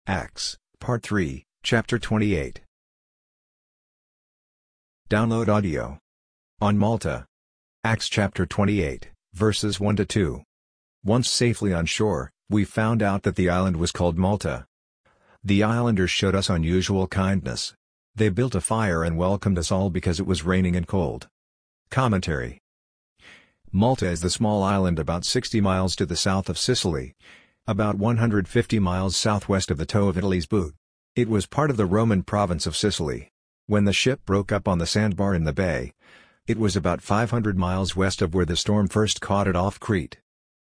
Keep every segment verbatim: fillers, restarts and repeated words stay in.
Acts, Part three, Chapter twenty-eight. Download audio. On Malta. Acts chapter twenty-eight, verses one to two. Once safely on shore, we found out that the island was called Malta. The islanders showed us unusual kindness. They built a fire and welcomed us all because it was raining and cold. Commentary. Malta is the small island about sixty miles to the south of Sicily, about one hundred fifty miles southwest of the toe of Italy's boot. It was part of the Roman province of Sicily. When the ship broke up on the sandbar in the bay, it was about five hundred miles west of where the storm first caught it off Crete.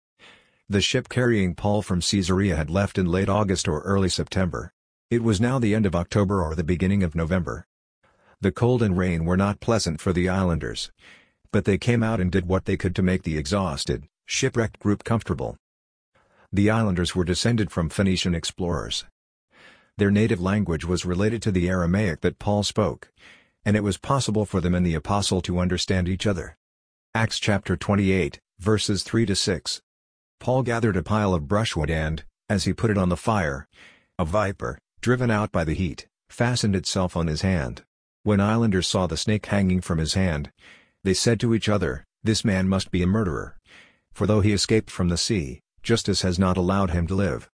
The ship carrying Paul from Caesarea had left in late August or early September. It was now the end of October or the beginning of November. The cold and rain were not pleasant for the islanders, but they came out and did what they could to make the exhausted, shipwrecked group comfortable. The islanders were descended from Phoenician explorers. Their native language was related to the Aramaic that Paul spoke, and it was possible for them and the apostle to understand each other. Acts chapter twenty-eight, verses three to six. Paul gathered a pile of brushwood and, as he put it on the fire, a viper, driven out by the heat, fastened itself on his hand. When islanders saw the snake hanging from his hand, they said to each other, "This man must be a murderer. For though he escaped from the sea, justice has not allowed him to live."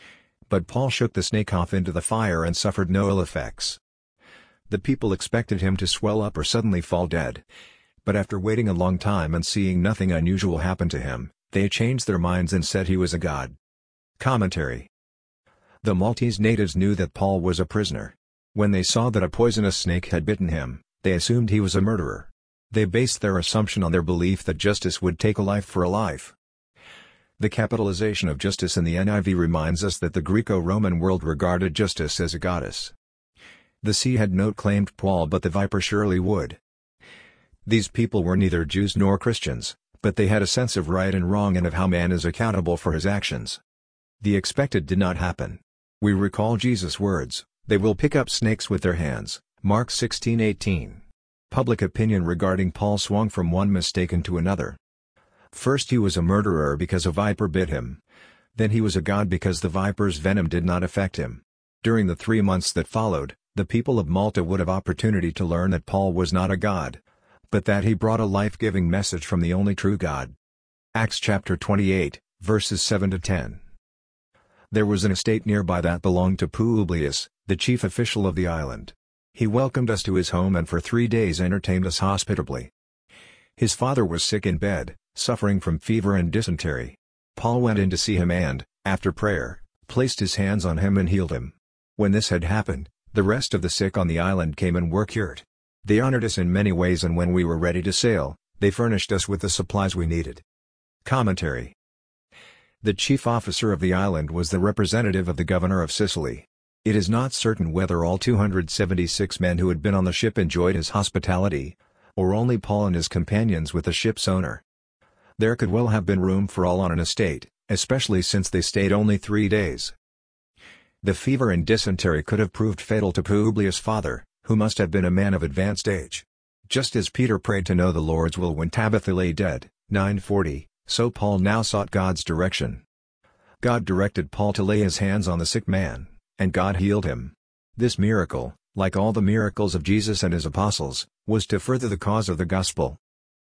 But Paul shook the snake off into the fire and suffered no ill effects. The people expected him to swell up or suddenly fall dead. But after waiting a long time and seeing nothing unusual happen to him, they changed their minds and said he was a god. Commentary. The Maltese natives knew that Paul was a prisoner. When they saw that a poisonous snake had bitten him, they assumed he was a murderer. They based their assumption on their belief that justice would take a life for a life. The capitalization of justice in the N I V reminds us that the Greco-Roman world regarded justice as a goddess. The sea had no claim to Paul, but the viper surely would. These people were neither Jews nor Christians, but they had a sense of right and wrong and of how man is accountable for his actions. The expected did not happen. We recall Jesus' words, "They will pick up snakes with their hands," Mark sixteen eighteen. Public opinion regarding Paul swung from one mistaken to another. First he was a murderer because a viper bit him. Then he was a god because the viper's venom did not affect him. During the three months that followed, the people of Malta would have opportunity to learn that Paul was not a god, but that he brought a life-giving message from the only true God. Acts chapter twenty-eight, verses seven to ten. There was an estate nearby that belonged to Publius, the chief official of the island. He welcomed us to his home and for three days entertained us hospitably. His father was sick in bed, suffering from fever and dysentery. Paul went in to see him and, after prayer, placed his hands on him and healed him. When this had happened, the rest of the sick on the island came and were cured. They honored us in many ways, and when we were ready to sail, they furnished us with the supplies we needed. Commentary. The chief officer of the island was the representative of the governor of Sicily. It is not certain whether all two hundred seventy-six men who had been on the ship enjoyed his hospitality, or only Paul and his companions with the ship's owner. There could well have been room for all on an estate, especially since they stayed only three days. The fever and dysentery could have proved fatal to Publius' father, who must have been a man of advanced age. Just as Peter prayed to know the Lord's will when Tabitha lay dead, nine forty, so Paul now sought God's direction. God directed Paul to lay his hands on the sick man, and God healed him. This miracle, like all the miracles of Jesus and his apostles, was to further the cause of the gospel.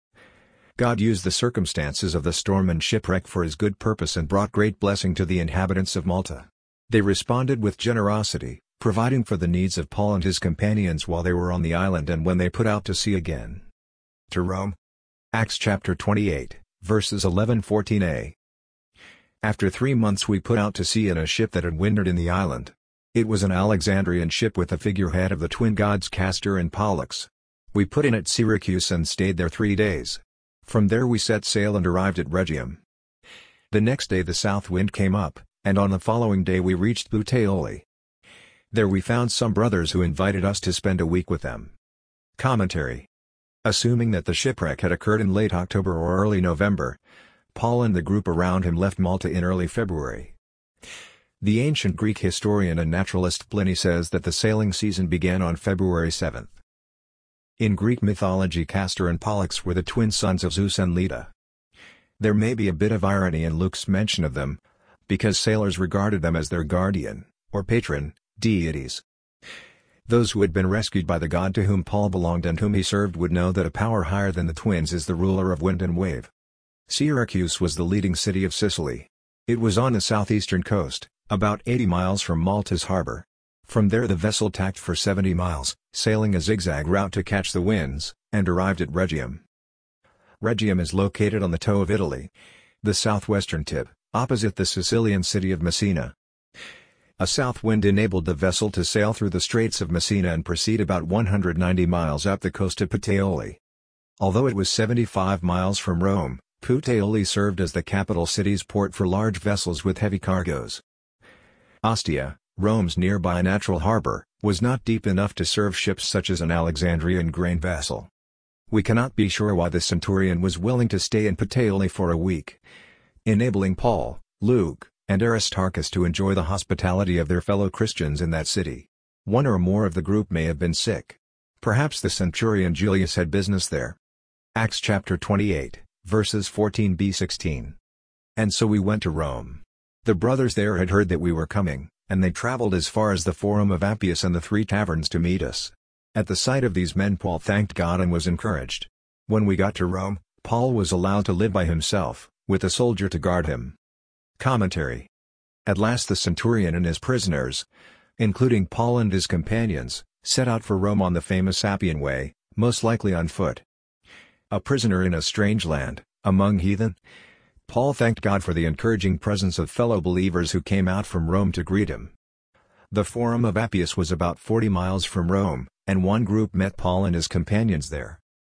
God used the circumstances of the storm and shipwreck for his good purpose and brought great blessing to the inhabitants of Malta. They responded with generosity, providing for the needs of Paul and his companions while they were on the island and when they put out to sea again. To Rome. Acts chapter twenty-eight, verses eleven to fourteen a. After three months we put out to sea in a ship that had wintered in the island. It was an Alexandrian ship with the figurehead of the twin gods Castor and Pollux. We put in at Syracuse and stayed there three days. From there we set sail and arrived at Rhegium. The next day the south wind came up, and on the following day we reached Puteoli. There we found some brothers who invited us to spend a week with them. Commentary. Assuming that the shipwreck had occurred in late October or early November, Paul and the group around him left Malta in early February. The ancient Greek historian and naturalist Pliny says that the sailing season began on February seventh. In Greek mythology, Castor and Pollux were the twin sons of Zeus and Leda. There may be a bit of irony in Luke's mention of them, because sailors regarded them as their guardian, or patron, deities. Those who had been rescued by the god to whom Paul belonged and whom he served would know that a power higher than the twins is the ruler of wind and wave. Syracuse was the leading city of Sicily. It was on the southeastern coast, about eighty miles from Malta's harbor. From there the vessel tacked for seventy miles, sailing a zigzag route to catch the winds, and arrived at Rhegium. Rhegium is located on the toe of Italy, the southwestern tip, opposite the Sicilian city of Messina. A south wind enabled the vessel to sail through the Straits of Messina and proceed about one hundred ninety miles up the coast to Puteoli. Although it was seventy-five miles from Rome, Puteoli served as the capital city's port for large vessels with heavy cargoes. Ostia, Rome's nearby natural harbor, was not deep enough to serve ships such as an Alexandrian grain vessel. We cannot be sure why the centurion was willing to stay in Puteoli for a week, enabling Paul, Luke, and Aristarchus to enjoy the hospitality of their fellow Christians in that city. One or more of the group may have been sick. Perhaps the centurion Julius had business there. Acts chapter twenty-eight, verses fourteen to sixteen. And so we went to Rome. The brothers there had heard that we were coming, and they traveled as far as the Forum of Appius and the Three Taverns to meet us. At the sight of these men Paul thanked God and was encouraged. When we got to Rome, Paul was allowed to live by himself, with a soldier to guard him. Commentary. At last the centurion and his prisoners, including Paul and his companions, set out for Rome on the famous Appian Way, most likely on foot. A prisoner in a strange land, among heathen? Paul thanked God for the encouraging presence of fellow believers who came out from Rome to greet him. The Forum of Appius was about forty miles from Rome, and one group met Paul and his companions there.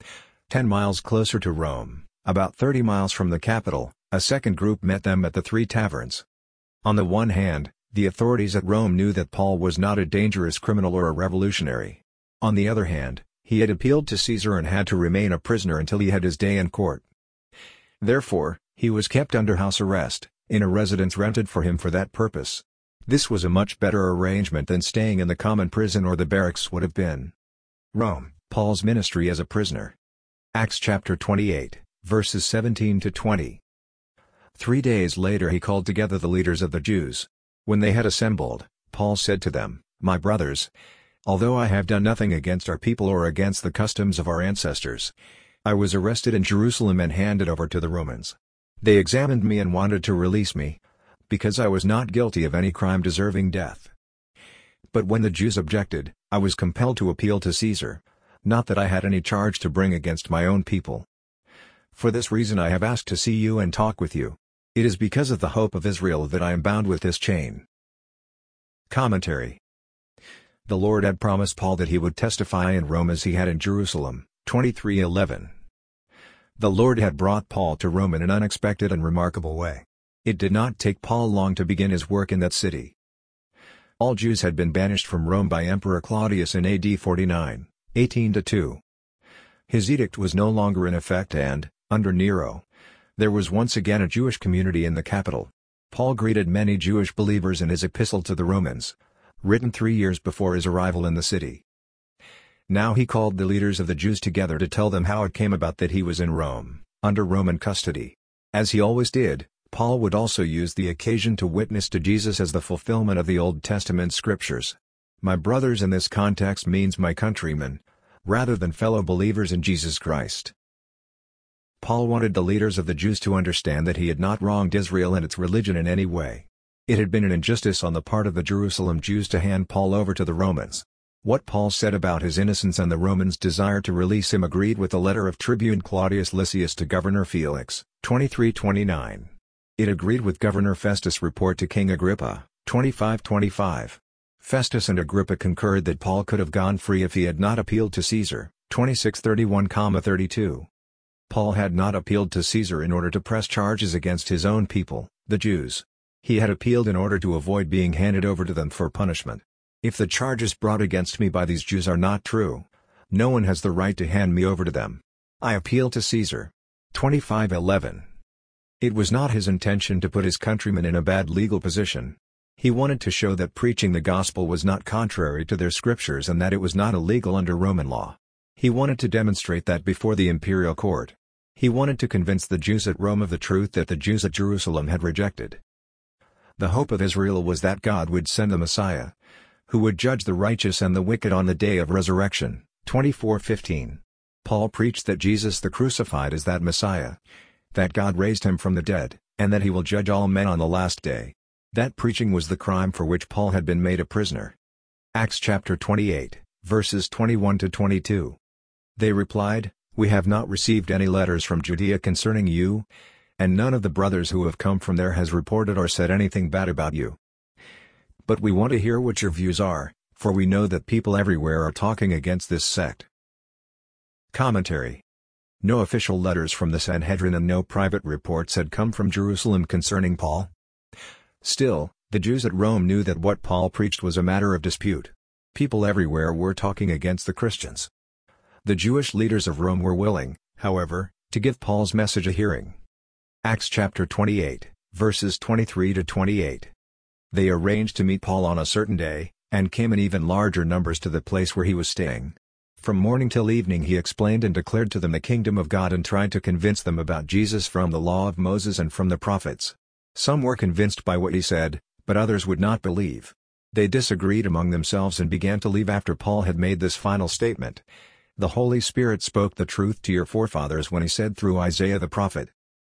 Ten miles closer to Rome, about thirty miles from the capital, a second group met them at the Three Taverns. On the one hand, the authorities at Rome knew that Paul was not a dangerous criminal or a revolutionary. On the other hand, he had appealed to Caesar and had to remain a prisoner until he had his day in court. Therefore, he was kept under house arrest, in a residence rented for him for that purpose. This was a much better arrangement than staying in the common prison or the barracks would have been. Rome, Paul's ministry as a prisoner. Acts chapter twenty-eight, verses seventeen to twenty. Three days later he called together the leaders of the Jews. When they had assembled, Paul said to them, "My brothers, although I have done nothing against our people or against the customs of our ancestors, I was arrested in Jerusalem and handed over to the Romans. They examined me and wanted to release me, because I was not guilty of any crime deserving death. But when the Jews objected, I was compelled to appeal to Caesar, not that I had any charge to bring against my own people. For this reason I have asked to see you and talk with you. It is because of the hope of Israel that I am bound with this chain." Commentary. The Lord had promised Paul that he would testify in Rome as he had in Jerusalem, twenty-three eleven. The Lord had brought Paul to Rome in an unexpected and remarkable way. It did not take Paul long to begin his work in that city. All Jews had been banished from Rome by Emperor Claudius in A D forty-nine, eighteen to two. His edict was no longer in effect and, under Nero, there was once again a Jewish community in the capital. Paul greeted many Jewish believers in his epistle to the Romans, written three years before his arrival in the city. Now he called the leaders of the Jews together to tell them how it came about that he was in Rome, under Roman custody. As he always did, Paul would also use the occasion to witness to Jesus as the fulfillment of the Old Testament scriptures. My brothers in this context means my countrymen, rather than fellow believers in Jesus Christ. Paul wanted the leaders of the Jews to understand that he had not wronged Israel and its religion in any way. It had been an injustice on the part of the Jerusalem Jews to hand Paul over to the Romans. What Paul said about his innocence and the Romans' desire to release him agreed with the letter of Tribune Claudius Lysias to Governor Felix, twenty-three twenty-nine. It agreed with Governor Festus' report to King Agrippa, twenty-five twenty-five. Festus and Agrippa concurred that Paul could have gone free if he had not appealed to Caesar, twenty-six thirty-one to thirty-two. Paul had not appealed to Caesar in order to press charges against his own people, the Jews. He had appealed in order to avoid being handed over to them for punishment. If the charges brought against me by these Jews are not true, no one has the right to hand me over to them. I appeal to Caesar. twenty-five eleven. It was not his intention to put his countrymen in a bad legal position. He wanted to show that preaching the gospel was not contrary to their scriptures and that it was not illegal under Roman law. He wanted to demonstrate that before the imperial court. He wanted to convince the Jews at Rome of the truth that the Jews at Jerusalem had rejected. The hope of Israel was that God would send the Messiah, who would judge the righteous and the wicked on the day of resurrection. twenty-four fifteen. Paul preached that Jesus the crucified is that Messiah, that God raised him from the dead, and that he will judge all men on the last day. That preaching was the crime for which Paul had been made a prisoner. Acts chapter twenty-eight, verses twenty-one to twenty-two. They replied, "We have not received any letters from Judea concerning you, and none of the brothers who have come from there has reported or said anything bad about you. But we want to hear what your views are, for we know that people everywhere are talking against this sect." Commentary. No official letters from the Sanhedrin and no private reports had come from Jerusalem concerning Paul. Still, the Jews at Rome knew that what Paul preached was a matter of dispute. People everywhere were talking against the Christians. The Jewish leaders of Rome were willing, however, to give Paul's message a hearing. Acts chapter twenty-eight, verses twenty-three to twenty-eight. They arranged to meet Paul on a certain day, and came in even larger numbers to the place where he was staying. From morning till evening he explained and declared to them the kingdom of God and tried to convince them about Jesus from the law of Moses and from the prophets. Some were convinced by what he said, but others would not believe. They disagreed among themselves and began to leave after Paul had made this final statement. "The Holy Spirit spoke the truth to your forefathers when he said through Isaiah the prophet,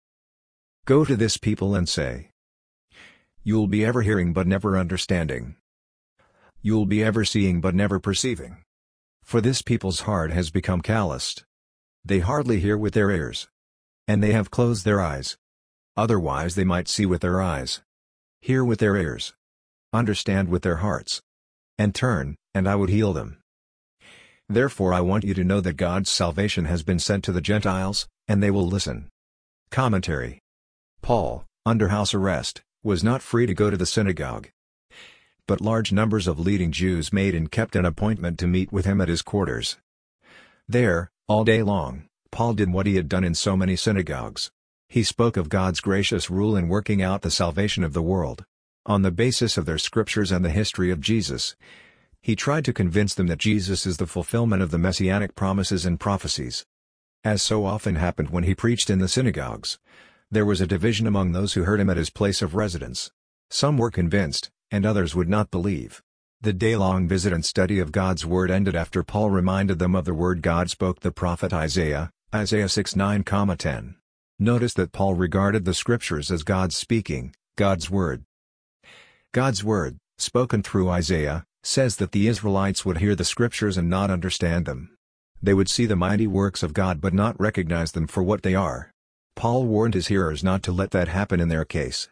'Go to this people and say, you'll be ever hearing but never understanding. You'll be ever seeing but never perceiving. For this people's heart has become calloused. They hardly hear with their ears. And they have closed their eyes. Otherwise they might see with their eyes, hear with their ears, understand with their hearts, and turn, and I would heal them.' Therefore I want you to know that God's salvation has been sent to the Gentiles, and they will listen." Commentary. Paul, under house arrest, was not free to go to the synagogue. But large numbers of leading Jews made and kept an appointment to meet with him at his quarters. There, all day long, Paul did what he had done in so many synagogues. He spoke of God's gracious rule in working out the salvation of the world. On the basis of their scriptures and the history of Jesus, he tried to convince them that Jesus is the fulfillment of the messianic promises and prophecies. As so often happened when he preached in the synagogues, there was a division among those who heard him at his place of residence. Some were convinced, and others would not believe. The day-long visit and study of God's word ended after Paul reminded them of the word God spoke the prophet Isaiah, Isaiah six nine to ten. Notice that Paul regarded the scriptures as God's speaking, God's word. God's word, spoken through Isaiah, says that the Israelites would hear the scriptures and not understand them. They would see the mighty works of God but not recognize them for what they are. Paul warned his hearers not to let that happen in their case.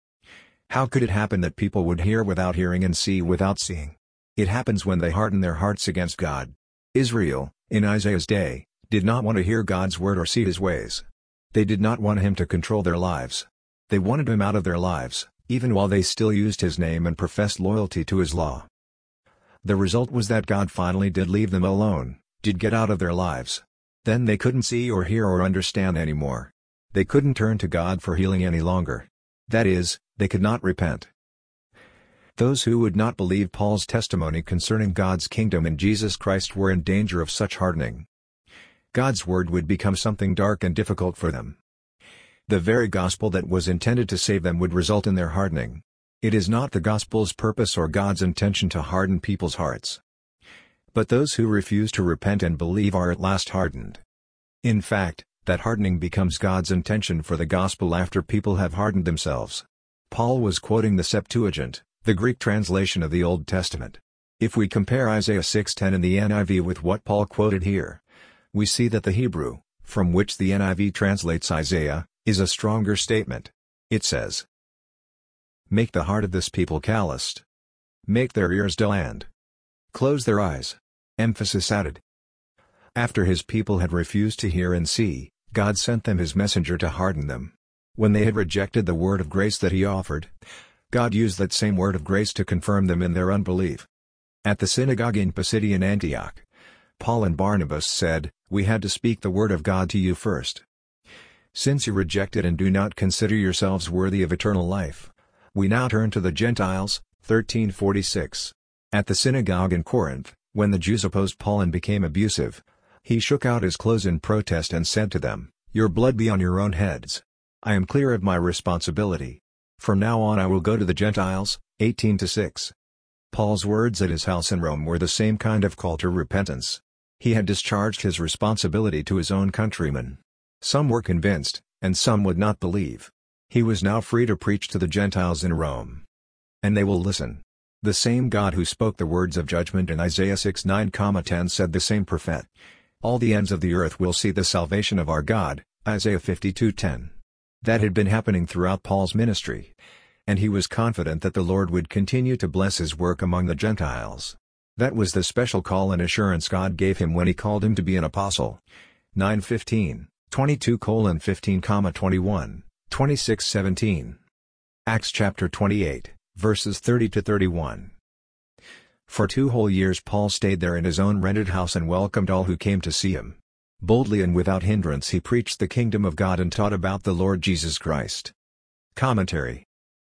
How could it happen that people would hear without hearing and see without seeing? It happens when they harden their hearts against God. Israel, in Isaiah's day, did not want to hear God's word or see his ways. They did not want him to control their lives. They wanted him out of their lives, even while they still used his name and professed loyalty to his law. The result was that God finally did leave them alone, did get out of their lives. Then they couldn't see or hear or understand anymore. They couldn't turn to God for healing any longer. That is, they could not repent. Those who would not believe Paul's testimony concerning God's kingdom in Jesus Christ were in danger of such hardening. God's word would become something dark and difficult for them. The very gospel that was intended to save them would result in their hardening. It is not the gospel's purpose or God's intention to harden people's hearts. But those who refuse to repent and believe are at last hardened. In fact, that hardening becomes God's intention for the gospel after people have hardened themselves. Paul was quoting the Septuagint, the Greek translation of the Old Testament. If we compare Isaiah six ten in the N I V with what Paul quoted here, we see that the Hebrew, from which the N I V translates Isaiah, is a stronger statement. It says, "Make the heart of this people calloused. Make their ears dull and close their eyes." Emphasis added. After his people had refused to hear and see, God sent them his messenger to harden them. When they had rejected the word of grace that he offered, God used that same word of grace to confirm them in their unbelief. At the synagogue in Pisidian Antioch, Paul and Barnabas said, "We had to speak the word of God to you first. Since you reject it and do not consider yourselves worthy of eternal life, we now turn to the Gentiles." thirteen forty-six. At the synagogue in Corinth, when the Jews opposed Paul and became abusive, he shook out his clothes in protest and said to them, "Your blood be on your own heads. I am clear of my responsibility. From now on I will go to the Gentiles, eighteen to six. Paul's words at his house in Rome were the same kind of call to repentance. He had discharged his responsibility to his own countrymen. Some were convinced, and some would not believe. He was now free to preach to the Gentiles in Rome. And they will listen. The same God who spoke the words of judgment in Isaiah six nine ten said the same prophet. All the ends of the earth will see the salvation of our God, Isaiah fifty-two ten. That had been happening throughout Paul's ministry. And he was confident that the Lord would continue to bless his work among the Gentiles. That was the special call and assurance God gave him when he called him to be an apostle. nine fifteen, twenty-two fifteen, twenty-one, twenty-six seventeen. Acts chapter twenty-eight, verses thirty to thirty-one. For two whole years Paul stayed there in his own rented house and welcomed all who came to see him. Boldly and without hindrance he preached the kingdom of God and taught about the Lord Jesus Christ. Commentary.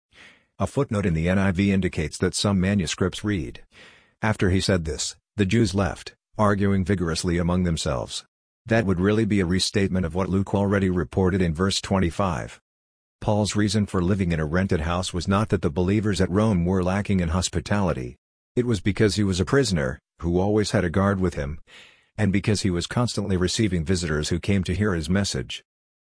A footnote in the N I V indicates that some manuscripts read, "After he said this, the Jews left, arguing vigorously among themselves." That would really be a restatement of what Luke already reported in verse twenty-five. Paul's reason for living in a rented house was not that the believers at Rome were lacking in hospitality. It was because he was a prisoner, who always had a guard with him, and because he was constantly receiving visitors who came to hear his message.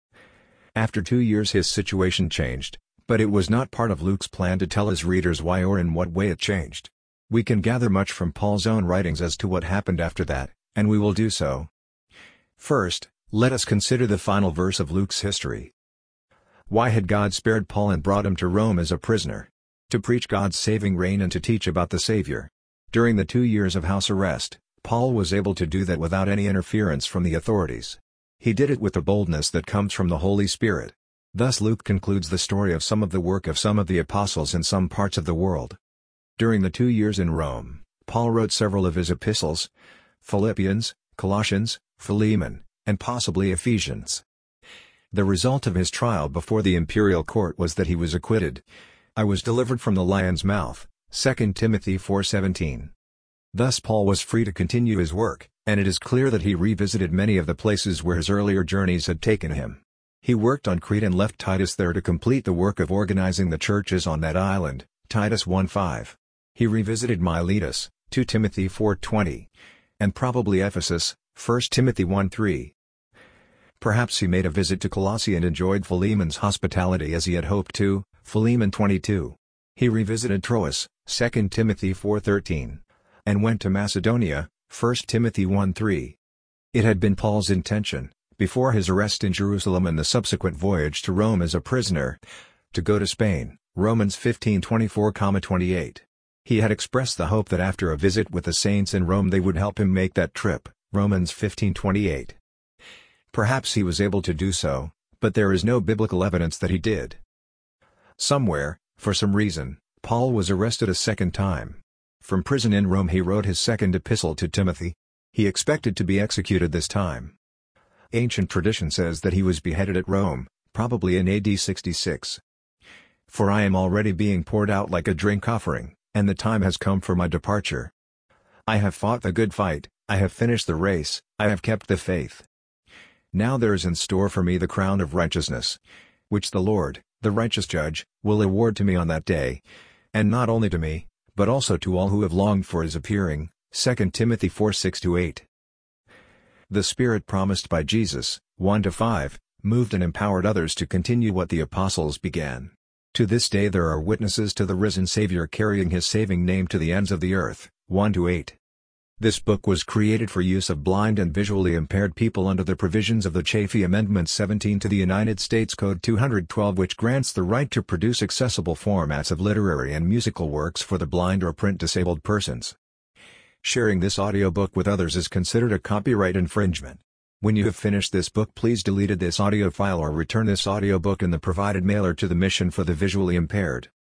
After two years his situation changed, but it was not part of Luke's plan to tell his readers why or in what way it changed. We can gather much from Paul's own writings as to what happened after that, and we will do so. First, let us consider the final verse of Luke's history. Why had God spared Paul and brought him to Rome as a prisoner? To preach God's saving reign and to teach about the Savior. During the two years of house arrest, Paul was able to do that without any interference from the authorities. He did it with the boldness that comes from the Holy Spirit. Thus Luke concludes the story of some of the work of some of the apostles in some parts of the world. During the two years in Rome, Paul wrote several of his epistles: Philippians, Colossians, Philemon, and possibly Ephesians. The result of his trial before the imperial court was that he was acquitted. "I was delivered from the lion's mouth," Second Timothy four seventeen. Thus Paul was free to continue his work, and it is clear that he revisited many of the places where his earlier journeys had taken him. He worked on Crete and left Titus there to complete the work of organizing the churches on that island, Titus one five. He revisited Miletus, Second Timothy four twenty, and probably Ephesus, First Timothy one three. Perhaps he made a visit to Colossae and enjoyed Philemon's hospitality as he had hoped to, Philemon twenty-two. He revisited Troas, Second Timothy four thirteen, and went to Macedonia, First Timothy one three. It had been Paul's intention, before his arrest in Jerusalem and the subsequent voyage to Rome as a prisoner, to go to Spain, Romans fifteen twenty-four to twenty-eight. He had expressed the hope that after a visit with the saints in Rome they would help him make that trip, Romans fifteen twenty-eight. Perhaps he was able to do so, but there is no biblical evidence that he did. Somewhere, for some reason, Paul was arrested a second time. From prison in Rome he wrote his second epistle to Timothy. He expected to be executed this time. Ancient tradition says that he was beheaded at Rome, probably in A D sixty-six. "For I am already being poured out like a drink offering, and the time has come for my departure. I have fought the good fight, I have finished the race, I have kept the faith. Now there is in store for me the crown of righteousness, which the Lord, the righteous judge, will award to me on that day, and not only to me, but also to all who have longed for his appearing." Second Timothy four six to eight. The Spirit promised by Jesus, one to five, moved and empowered others to continue what the apostles began. To this day there are witnesses to the risen Savior carrying his saving name to the ends of the earth, one to eight. This book was created for use of blind and visually impaired people under the provisions of the Chafee Amendment seventeen to the United States Code two twelve, which grants the right to produce accessible formats of literary and musical works for the blind or print-disabled persons. Sharing this audiobook with others is considered a copyright infringement. When you have finished this book, please delete this audio file or return this audiobook in the provided mailer to the Mission for the Visually Impaired.